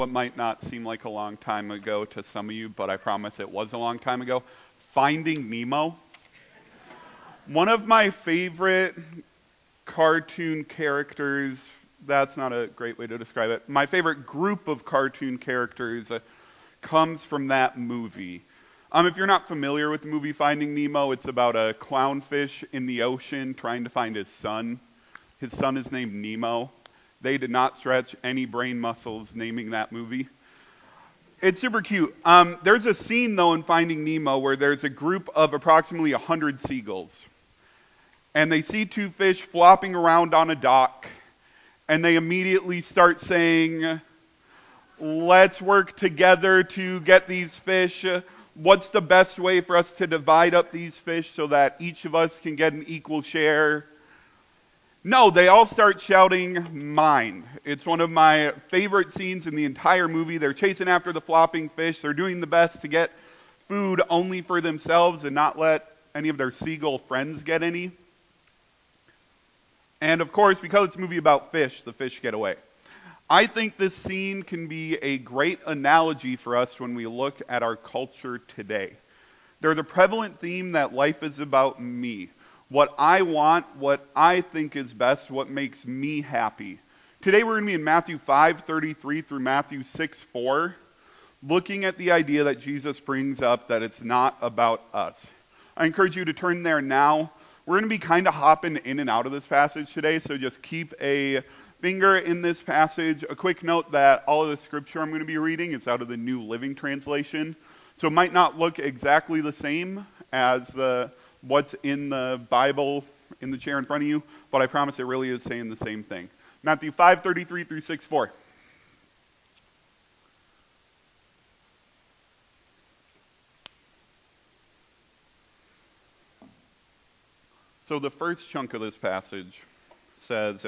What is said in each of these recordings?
what might not seem like a long time ago to some of you, but I promise it was a long time ago. Finding Nemo. One of my favorite cartoon characters, that's not a great way to describe it. My favorite group of cartoon characters comes from that movie. If you're not familiar with the movie Finding Nemo, it's about a clownfish in the ocean trying to find his son. His son is named Nemo. They did not stretch any brain muscles naming that movie. It's super cute. There's a scene, though, in Finding Nemo where there's a group of approximately 100 seagulls. And they see two fish flopping around on a dock. And they immediately start saying, let's work together to get these fish. What's the best way for us to divide up these fish so that each of us can get an equal share? No, they all start shouting, mine. It's one of my favorite scenes in the entire movie. They're chasing after the flopping fish. They're doing the best to get food only for themselves and not let any of their seagull friends get any. And of course, because it's a movie about fish, the fish get away. I think this scene can be a great analogy for us when we look at our culture today. There's a prevalent theme that life is about me. What I want, what I think is best, what makes me happy. Today we're going to be in Matthew 5:33 through Matthew 6:4, looking at the idea that Jesus brings up that it's not about us. I encourage you to turn there now. We're going to be kind of hopping in and out of this passage today, so just keep a finger in this passage. A quick note that all of the scripture I'm going to be reading is out of the New Living Translation, so it might not look exactly the same as what's in the Bible in the chair in front of you, but I promise it really is saying the same thing. Matthew 5:33 through 6:4. So the first chunk of this passage says,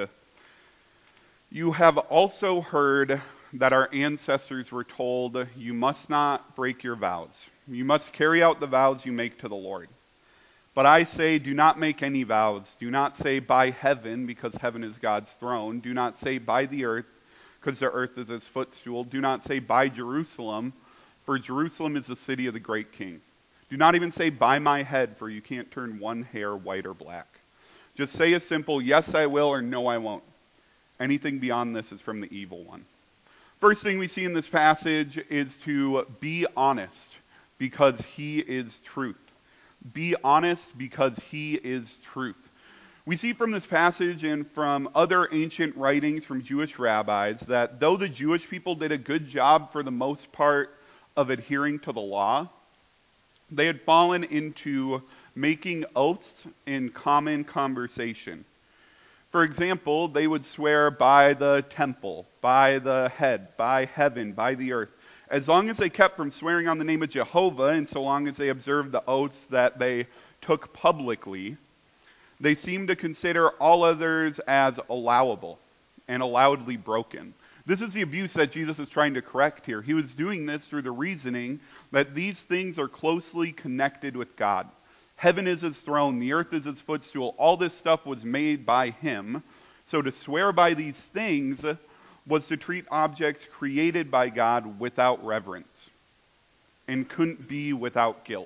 you have also heard that our ancestors were told, you must not break your vows. You must carry out the vows you make to the Lord. But I say, do not make any vows. Do not say by heaven, because heaven is God's throne. Do not say by the earth, because the earth is his footstool. Do not say by Jerusalem, for Jerusalem is the city of the great king. Do not even say by my head, for you can't turn one hair white or black. Just say a simple yes I will or no I won't. Anything beyond this is from the evil one. First thing we see in this passage is to be honest, because he is truth. Be honest because he is truth. We see from this passage and from other ancient writings from Jewish rabbis that though the Jewish people did a good job for the most part of adhering to the law, they had fallen into making oaths in common conversation. For example, they would swear by the temple, by the head, by heaven, by the earth. As long as they kept from swearing on the name of Jehovah, and so long as they observed the oaths that they took publicly, they seemed to consider all others as allowable and allowedly broken. This is the abuse that Jesus is trying to correct here. He was doing this through the reasoning that these things are closely connected with God. Heaven is his throne, the earth is his footstool. All this stuff was made by him. So to swear by these things was to treat objects created by God without reverence and couldn't be without guilt.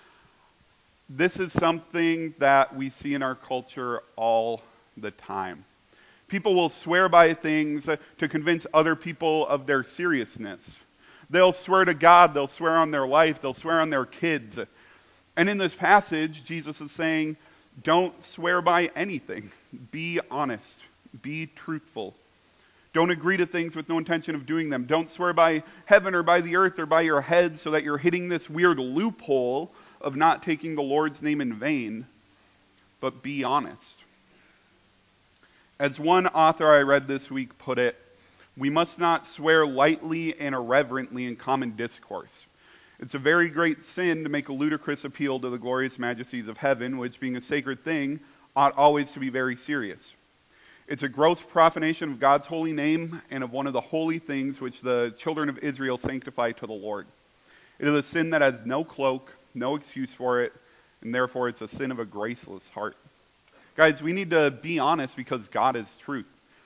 This is something that we see in our culture all the time. People will swear by things to convince other people of their seriousness. They'll swear to God, they'll swear on their life, they'll swear on their kids. And in this passage, Jesus is saying, don't swear by anything. Be honest. Be truthful. Don't agree to things with no intention of doing them. Don't swear by heaven or by the earth or by your head so that you're hitting this weird loophole of not taking the Lord's name in vain, but be honest. As one author I read this week put it, we must not swear lightly and irreverently in common discourse. It's a very great sin to make a ludicrous appeal to the glorious majesties of heaven, which, being a sacred thing, ought always to be very serious. It's a gross profanation of God's holy name and of one of the holy things which the children of Israel sanctify to the Lord. It is a sin that has no cloak, no excuse for it, and therefore it's a sin of a graceless heart. Guys, we need to be honest because God is truth.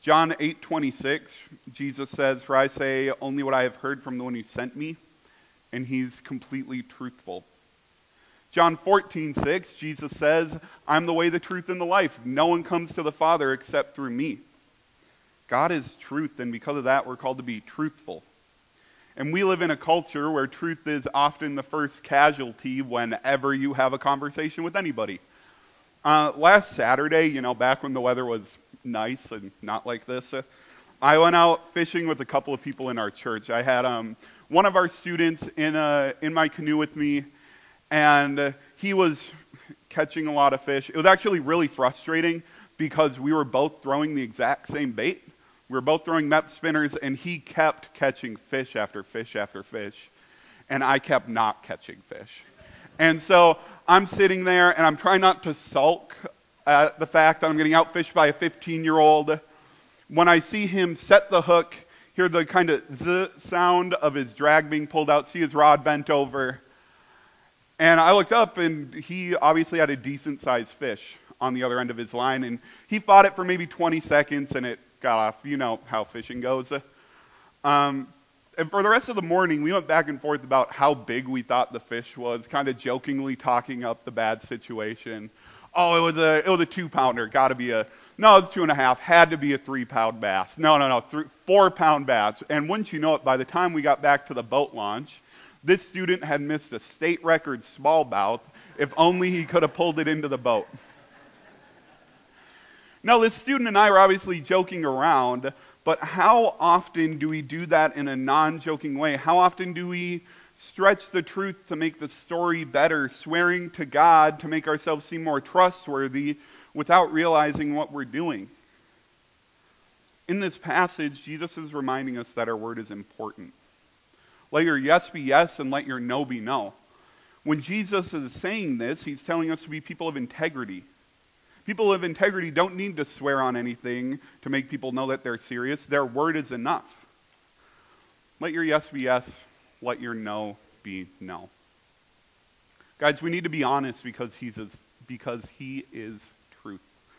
John 8:26, Jesus says, "For I say only what I have heard from the one who sent me," and he's completely truthful. John 14:6, Jesus says, "I'm the way, the truth, and the life. No one comes to the Father except through me." God is truth, and because of that, we're called to be truthful. And we live in a culture where truth is often the first casualty whenever you have a conversation with anybody. Last Saturday, back when the weather was nice and not like this, I went out fishing with a couple of people in our church. I had one of our students in my canoe with me, and he was catching a lot of fish. It was actually really frustrating because we were both throwing the exact same bait. We were both throwing Mepps spinners, and he kept catching fish after fish after fish, and I kept not catching fish. And so I'm sitting there, and I'm trying not to sulk at the fact that I'm getting outfished by a 15-year-old. When I see him set the hook, hear the kind of zzz sound of his drag being pulled out, see his rod bent over, and I looked up, and he obviously had a decent-sized fish on the other end of his line, and he fought it for maybe 20 seconds, and it got off. You know how fishing goes. And for the rest of the morning, we went back and forth about how big we thought the fish was, kind of jokingly talking up the bad situation. Oh, it was a 2-pounder. Got to be no, it was 2.5. Had to be a 3-pound bass. No, 4-pound bass. And wouldn't you know it, by the time we got back to the boat launch, this student had missed a state record smallmouth. If only he could have pulled it into the boat. Now, this student and I were obviously joking around, but how often do we do that in a non-joking way? How often do we stretch the truth to make the story better, swearing to God to make ourselves seem more trustworthy without realizing what we're doing? In this passage, Jesus is reminding us that our word is important. Let your yes be yes and let your no be no. When Jesus is saying this, he's telling us to be people of integrity. People of integrity don't need to swear on anything to make people know that they're serious. Their word is enough. Let your yes be yes, let your no be no. Guys, we need to be honest because he is truth.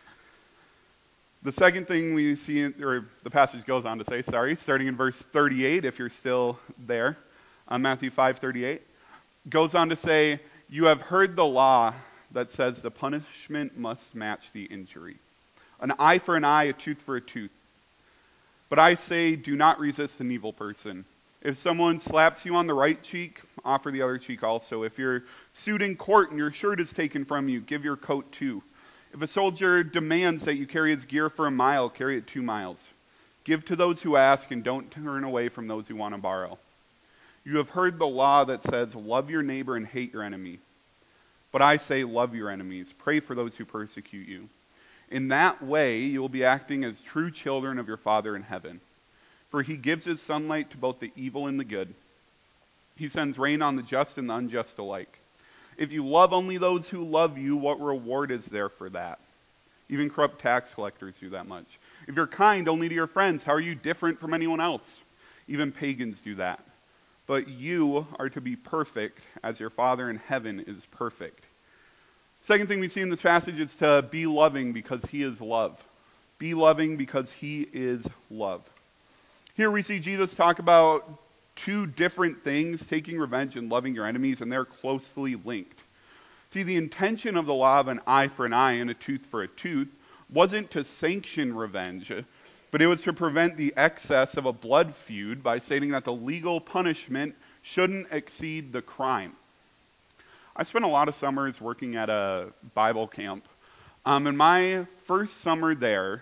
The second thing we see, or the passage goes on to say, starting in verse 38, if you're still there, Matthew 5:38, goes on to say, "You have heard the law that says the punishment must match the injury. An eye for an eye, a tooth for a tooth. But I say, do not resist an evil person. If someone slaps you on the right cheek, offer the other cheek also. If you're sued in court and your shirt is taken from you, give your coat too. If a soldier demands that you carry his gear for a mile, carry it 2 miles. Give to those who ask and don't turn away from those who want to borrow. You have heard the law that says, love your neighbor and hate your enemy. But I say, love your enemies. Pray for those who persecute you. In that way, you will be acting as true children of your Father in heaven. For he gives his sunlight to both the evil and the good. He sends rain on the just and the unjust alike. If you love only those who love you, what reward is there for that? Even corrupt tax collectors do that much. If you're kind only to your friends, how are you different from anyone else? Even pagans do that. But you are to be perfect as your Father in heaven is perfect." Second thing we see in this passage is to be loving because he is love. Be loving because he is love. Here we see Jesus talk about 2 different things, taking revenge and loving your enemies, and they're closely linked. See, the intention of the law of an eye for an eye and a tooth for a tooth wasn't to sanction revenge, but it was to prevent the excess of a blood feud by stating that the legal punishment shouldn't exceed the crime. I spent a lot of summers working at a Bible camp. In my first summer there,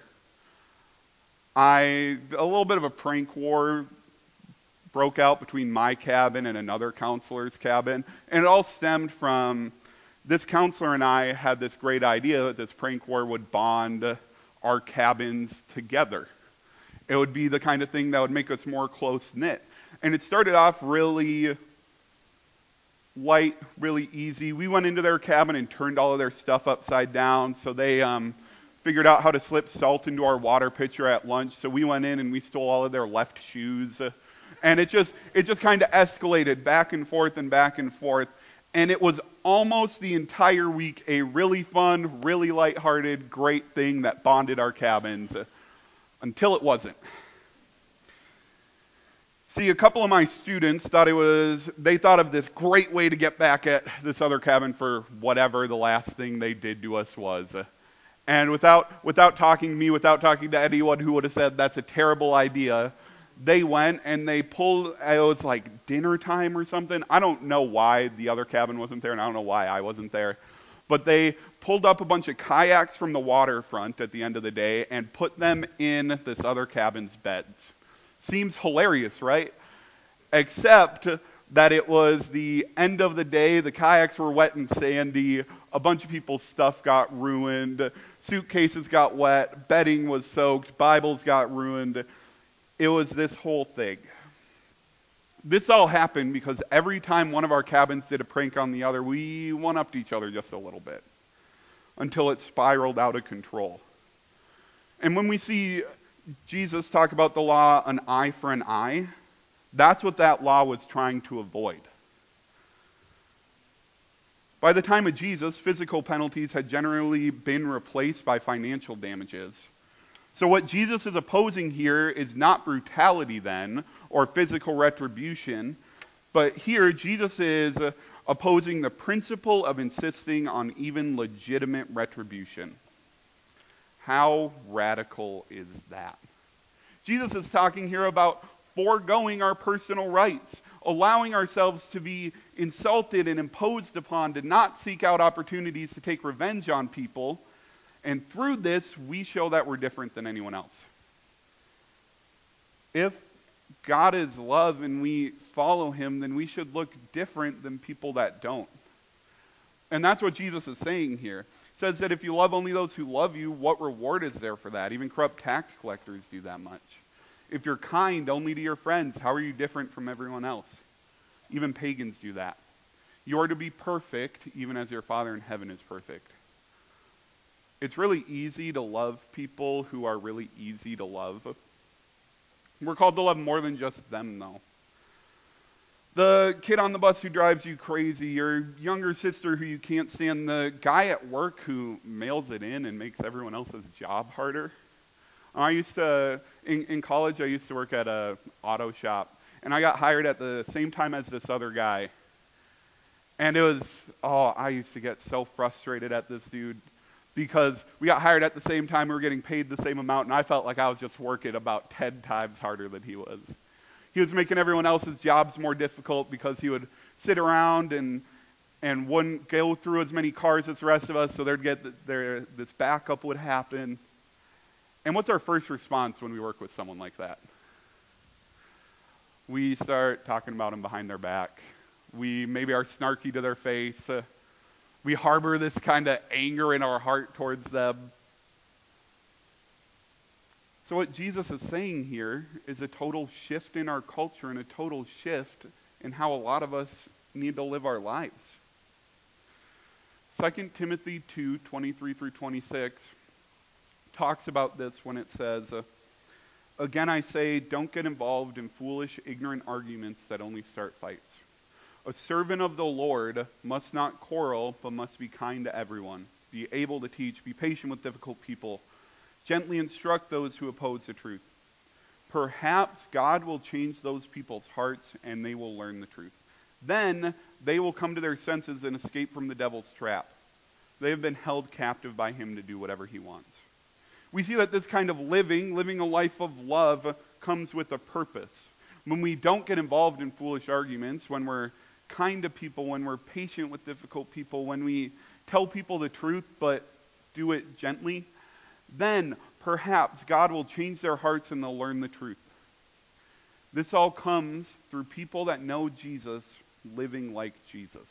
a little bit of a prank war broke out between my cabin and another counselor's cabin, and it all stemmed from this counselor and I had this great idea that this prank war would bond our cabins together. It would be the kind of thing that would make us more close-knit. And it started off really light, really easy. We went into their cabin and turned all of their stuff upside down, so they figured out how to slip salt into our water pitcher at lunch. So we went in and we stole all of their left shoes. And it just kind of escalated back and forth and back and forth. And it was almost the entire week a really fun, really lighthearted, great thing that bonded our cabins. until it wasn't. See, a couple of my students they thought of this great way to get back at this other cabin for whatever the last thing they did to us was. And without talking to me, without talking to anyone who would have said that's a terrible idea, they went and they pulled, it was like dinner time or something. I don't know why the other cabin wasn't there, and I don't know why I wasn't there. But they pulled up a bunch of kayaks from the waterfront at the end of the day and put them in this other cabin's beds. Seems hilarious, right? Except that it was the end of the day, the kayaks were wet and sandy, a bunch of people's stuff got ruined, suitcases got wet, bedding was soaked, Bibles got ruined. It was this whole thing. This all happened because every time one of our cabins did a prank on the other, we one-upped each other just a little bit until it spiraled out of control. And when we see Jesus talk about the law, an eye for an eye, that's what that law was trying to avoid. By the time of Jesus, physical penalties had generally been replaced by financial damages. So what Jesus is opposing here is not brutality then, or physical retribution, but here Jesus is opposing the principle of insisting on even legitimate retribution. How radical is that? Jesus is talking here about foregoing our personal rights, allowing ourselves to be insulted and imposed upon, to not seek out opportunities to take revenge on people. And through this, we show that we're different than anyone else. If God is love and we follow him, then we should look different than people that don't. And that's what Jesus is saying here. He says that if you love only those who love you, what reward is there for that? Even corrupt tax collectors do that much. If you're kind only to your friends, how are you different from everyone else? Even pagans do that. You are to be perfect, even as your Father in heaven is perfect. It's really easy to love people who are really easy to love. We're called to love more than just them, though. The kid on the bus who drives you crazy, your younger sister who you can't stand, the guy at work who mails it in and makes everyone else's job harder. In college, I used to work at a auto shop, and I got hired at the same time as this other guy. And I used to get so frustrated at this dude because we got hired at the same time, we were getting paid the same amount, and I felt like I was just working about 10 times harder than he was. He was making everyone else's jobs more difficult because he would sit around and wouldn't go through as many cars as the rest of us, so this backup would happen. And what's our first response when we work with someone like that? We start talking about them behind their back. We maybe are snarky to their face. We harbor this kind of anger in our heart towards them. So what Jesus is saying here is a total shift in our culture and a total shift in how a lot of us need to live our lives. 2 Timothy 2:23 through 26 talks about this when it says, again I say, don't get involved in foolish, ignorant arguments that only start fights. A servant of the Lord must not quarrel, but must be kind to everyone, be able to teach, be patient with difficult people, gently instruct those who oppose the truth. Perhaps God will change those people's hearts and they will learn the truth. Then they will come to their senses and escape from the devil's trap. They have been held captive by him to do whatever he wants. We see that this kind of living a life of love, comes with a purpose. When we don't get involved in foolish arguments, when we're kind to people, when we're patient with difficult people, when we tell people the truth but do it gently, then perhaps God will change their hearts and they'll learn the truth. This all comes through people that know Jesus, living like Jesus.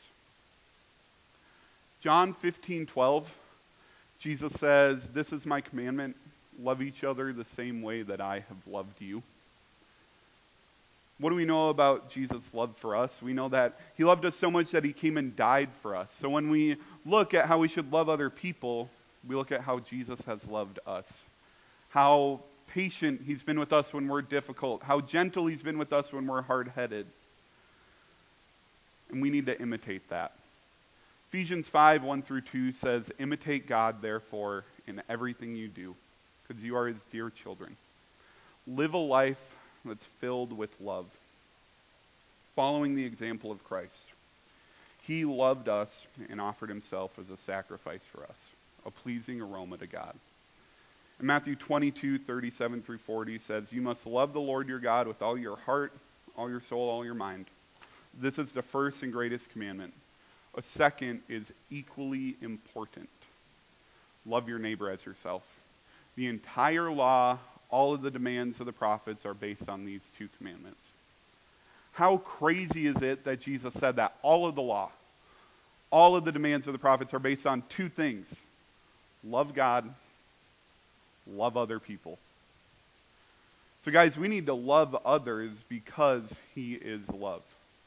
John 15:12, Jesus says, this is my commandment, love each other the same way that I have loved you. What do we know about Jesus' love for us? We know that he loved us so much that he came and died for us. So when we look at how we should love other people, we look at how Jesus has loved us. How patient he's been with us when we're difficult. How gentle he's been with us when we're hard-headed. And we need to imitate that. Ephesians 5:1 through 2 says, imitate God, therefore, in everything you do, because you are his dear children. Live a life that's filled with love, following the example of Christ. He loved us and offered himself as a sacrifice for us, a pleasing aroma to God. And Matthew 22:37-40 says, "You must love the Lord your God with all your heart, all your soul, all your mind. This is the first and greatest commandment. A second is equally important. Love your neighbor as yourself." The entire law, all of the demands of the prophets are based on these two commandments. How crazy is it that Jesus said that all of the law, all of the demands of the prophets are based on two things: love God, love other people. So guys, we need to love others because he is love.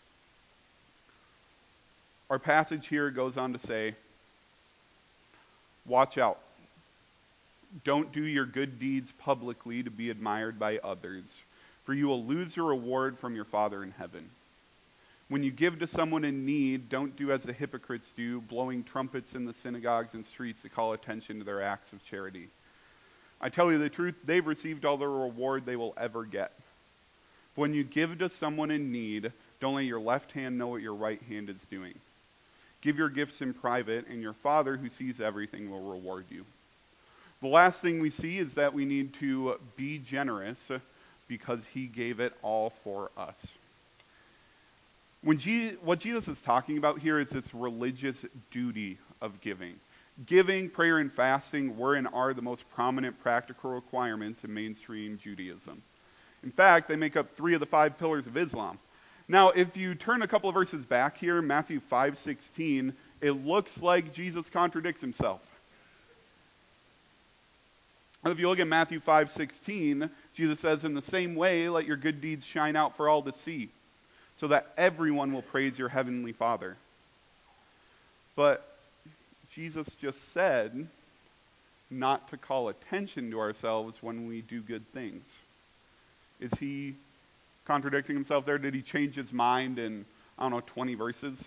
Our passage here goes on to say, watch out. Don't do your good deeds publicly to be admired by others, for you will lose your reward from your Father in heaven. When you give to someone in need, don't do as the hypocrites do, blowing trumpets in the synagogues and streets to call attention to their acts of charity. I tell you the truth, they've received all the reward they will ever get. When you give to someone in need, don't let your left hand know what your right hand is doing. Give your gifts in private, and your Father who sees everything will reward you. The last thing we see is that we need to be generous because he gave it all for us. What Jesus is talking about here is this religious duty of giving. Giving, prayer, and fasting were and are the most prominent practical requirements in mainstream Judaism. In fact, they make up 3 of the 5 pillars of Islam. Now, if you turn a couple of verses back here, Matthew 5:16, it looks like Jesus contradicts himself. If you look at Matthew 5:16, Jesus says, "In the same way, let your good deeds shine out for all to see, so that everyone will praise your heavenly Father." But Jesus just said not to call attention to ourselves when we do good things. Is he contradicting himself there? Did he change his mind in, 20 verses?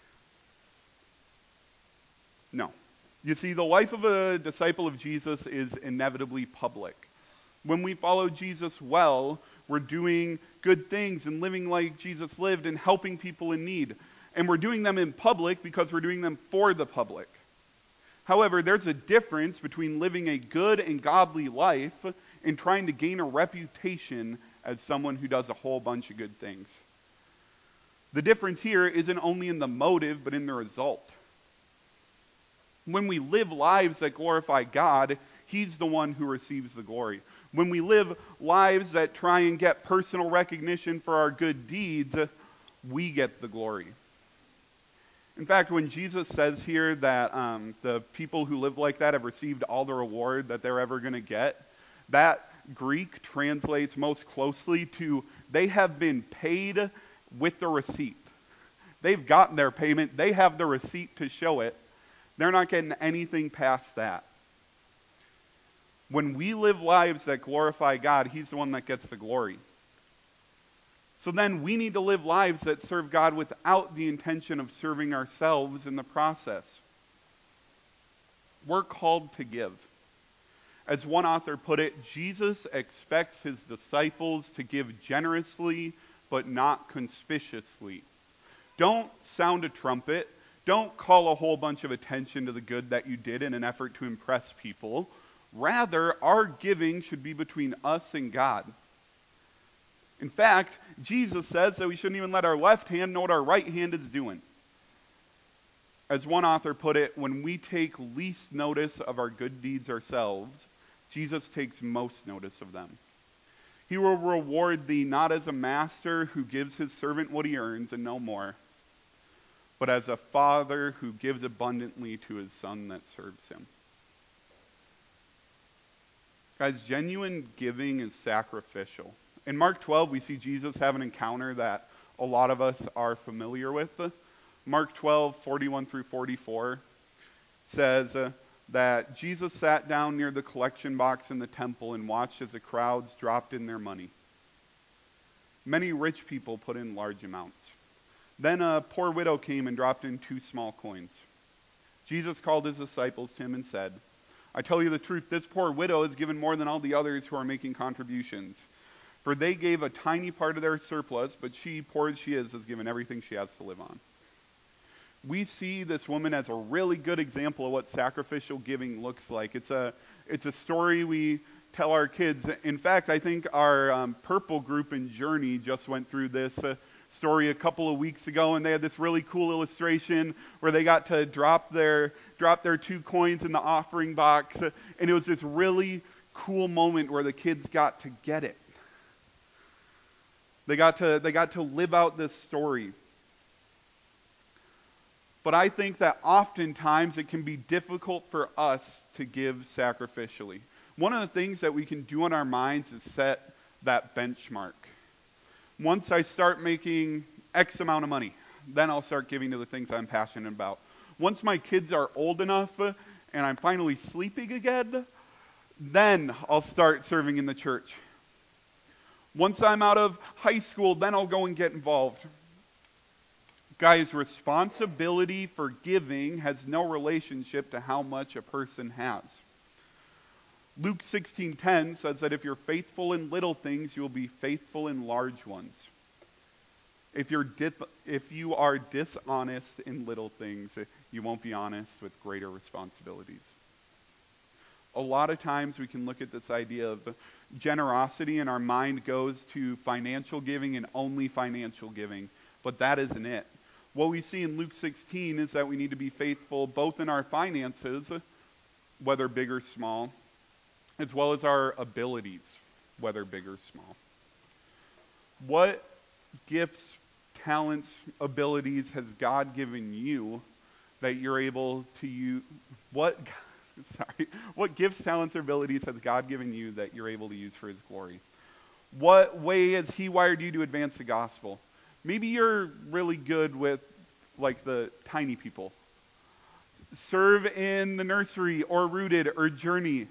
No. You see, the life of a disciple of Jesus is inevitably public. When we follow Jesus well, we're doing good things and living like Jesus lived and helping people in need. And we're doing them in public because we're doing them for the public. However, there's a difference between living a good and godly life and trying to gain a reputation as someone who does a whole bunch of good things. The difference here isn't only in the motive, but in the result. When we live lives that glorify God, he's the one who receives the glory. When we live lives that try and get personal recognition for our good deeds, we get the glory. In fact, when Jesus says here that the people who live like that have received all the reward that they're ever going to get, that Greek translates most closely to they have been paid with the receipt. They've gotten their payment. They have the receipt to show it. They're not getting anything past that. When we live lives that glorify God, he's the one that gets the glory. So then we need to live lives that serve God without the intention of serving ourselves in the process. We're called to give. As one author put it, Jesus expects his disciples to give generously, but not conspicuously. Don't sound a trumpet. Don't call a whole bunch of attention to the good that you did in an effort to impress people. Rather, our giving should be between us and God. In fact, Jesus says that we shouldn't even let our left hand know what our right hand is doing. As one author put it, when we take least notice of our good deeds ourselves, Jesus takes most notice of them. He will reward thee not as a master who gives his servant what he earns and no more, but as a father who gives abundantly to his son that serves him. Guys, genuine giving is sacrificial. In Mark 12, we see Jesus have an encounter that a lot of us are familiar with. Mark 12, 41 through 44 says that Jesus sat down near the collection box in the temple and watched as the crowds dropped in their money. Many rich people put in large amounts. Then a poor widow came and dropped in 2 small coins. Jesus called his disciples to him and said, "I tell you the truth, this poor widow has given more than all the others who are making contributions. For they gave a tiny part of their surplus, but she, poor as she is, has given everything she has to live on. We see this woman as a really good example of what sacrificial giving looks like. It's a story we tell our kids. In fact, I think our Purple group in Journey just went through this story a couple of weeks ago, and they had this really cool illustration where they got to drop their 2 coins in the offering box, and it was this really cool moment where the kids got to get it. They got to live out this story. But I think that oftentimes it can be difficult for us to give sacrificially. One of the things that we can do in our minds is set that benchmark. Once I start making X amount of money, then I'll start giving to the things I'm passionate about. Once my kids are old enough and I'm finally sleeping again, then I'll start serving in the church. Once I'm out of high school, then I'll go and get involved. Guys, responsibility for giving has no relationship to how much a person has. Luke 16:10 says that if you're faithful in little things, you'll be faithful in large ones. If you are dishonest in little things, you won't be honest with greater responsibilities. A lot of times we can look at this idea of generosity and our mind goes to financial giving and only financial giving, but that isn't it. What we see in Luke 16 is that we need to be faithful both in our finances, whether big or small, as well as our abilities, whether big or small. What gifts, talents, abilities has God given you that you're able to use? What gifts, talents, or abilities has God given you that you're able to use for His glory? What way has He wired you to advance the gospel? Maybe you're really good with, like, the tiny people. Serve in the nursery or Rooted or Journey.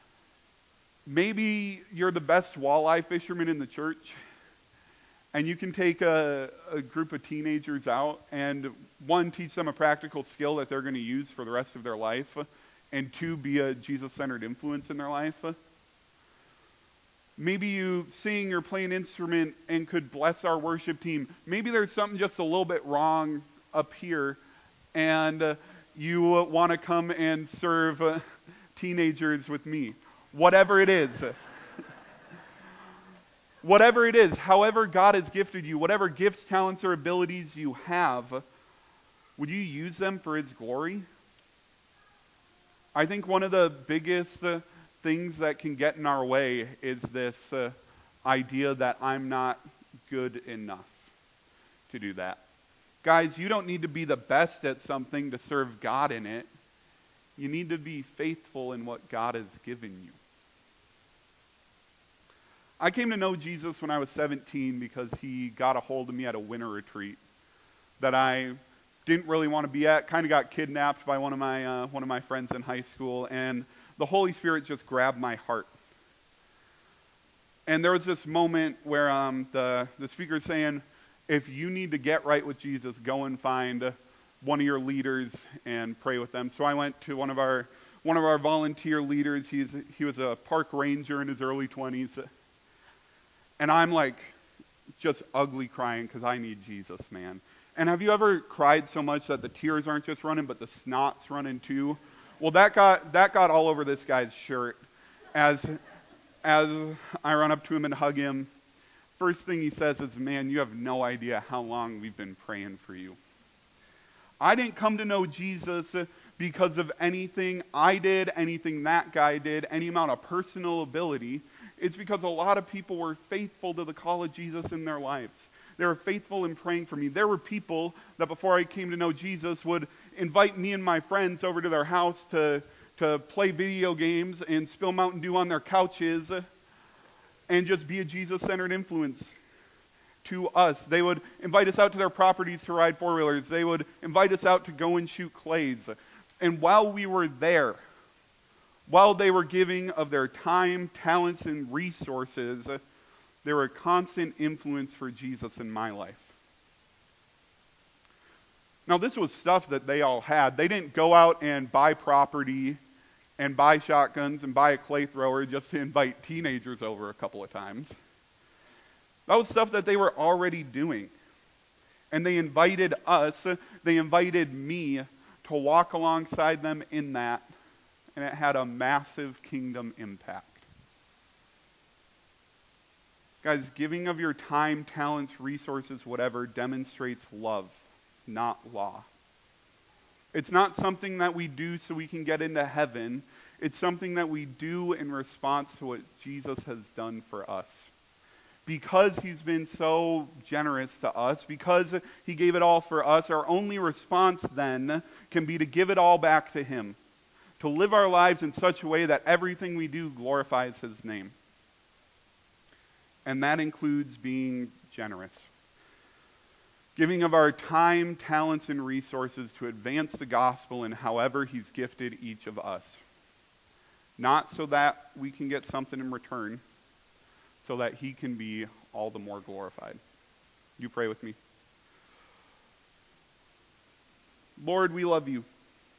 Maybe you're the best walleye fisherman in the church, and you can take a group of teenagers out and, 1, teach them a practical skill that they're going to use for the rest of their life, and 2, be a Jesus-centered influence in their life. Maybe you sing or play an instrument and could bless our worship team. Maybe there's something just a little bit wrong up here, and you want to come and serve teenagers with me. Whatever it is. Whatever it is, however God has gifted you, whatever gifts, talents, or abilities you have, would you use them for His glory? I think one of the biggest things that can get in our way is this idea that I'm not good enough to do that. Guys, you don't need to be the best at something to serve God in it. You need to be faithful in what God has given you. I came to know Jesus when I was 17 because He got a hold of me at a winter retreat that I didn't really want to be at. Kind of got kidnapped by one of my friends in high school, and the Holy Spirit just grabbed my heart. And there was this moment where the speaker's saying, if you need to get right with Jesus, go and find one of your leaders and pray with them. So I went to one of our volunteer leaders. He was a park ranger in his early 20s. And I'm like just ugly crying because I need Jesus, man. And have you ever cried so much that the tears aren't just running, but the snot's running too? Well, that got all over this guy's shirt. As I run up to him and hug him, first thing he says is, man, you have no idea how long we've been praying for you. I didn't come to know Jesus because of anything I did, anything that guy did, any amount of personal ability. It's because a lot of people were faithful to the call of Jesus in their lives. They were faithful in praying for me. There were people that before I came to know Jesus would invite me and my friends over to their house to play video games and spill Mountain Dew on their couches and just be a Jesus-centered influence to us. They would invite us out to their properties to ride four-wheelers. They would invite us out to go and shoot clays. And while we were there, while they were giving of their time, talents, and resources, they were a constant influence for Jesus in my life. Now, this was stuff that they all had. They didn't go out and buy property and buy shotguns and buy a clay thrower just to invite teenagers over a couple of times. That was stuff that they were already doing. And they invited us, they invited me to walk alongside them in that, and it had a massive kingdom impact. Guys, giving of your time, talents, resources, whatever, demonstrates love, not law. It's not something that we do so we can get into heaven. It's something that we do in response to what Jesus has done for us. Because he's been so generous to us, because he gave it all for us, our only response then can be to give it all back to him. To live our lives in such a way that everything we do glorifies his name. And that includes being generous. Giving of our time, talents, and resources to advance the gospel in however he's gifted each of us. Not so that we can get something in return, so that he can be all the more glorified. You pray with me. Lord, we love you.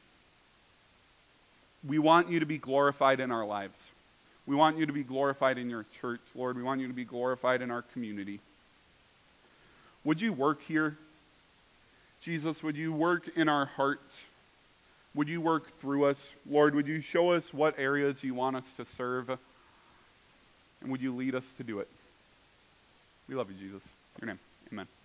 We want you to be glorified in our lives. We want you to be glorified in your church, Lord. We want you to be glorified in our community. Would you work here? Jesus, would you work in our hearts? Would you work through us? Lord, would you show us what areas you want us to serve? And would you lead us to do it? We love you, Jesus. In your name, amen.